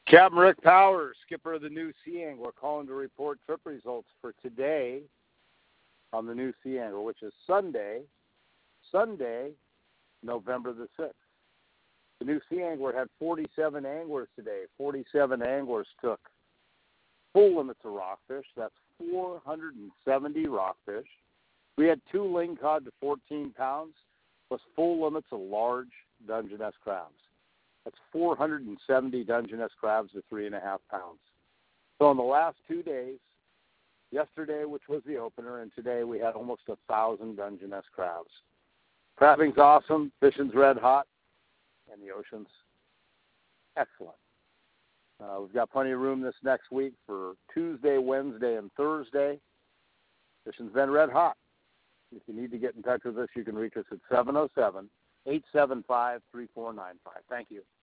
Captain Rick Powers, skipper of the New Sea Angler, calling to report trip results for today on the New Sea Angler, which is Sunday, November the 6th. The New Sea Angler had 47 anglers today. 47 anglers took full limits of rockfish. That's 470 rockfish. We had 2 lingcod to 14 pounds, plus full limits of large Dungeness crabs. That's 470 Dungeness crabs to 3.5 pounds. So in the last 2 days, yesterday, which was the opener, and today we had almost 1,000 Dungeness crabs. Crabbing's awesome, fishing's red hot, and the ocean's excellent. We've got plenty of room this next week for Tuesday, Wednesday, and Thursday. Fishing's been red hot. If you need to get in touch with us, you can reach us at 707-875-3495. Thank you.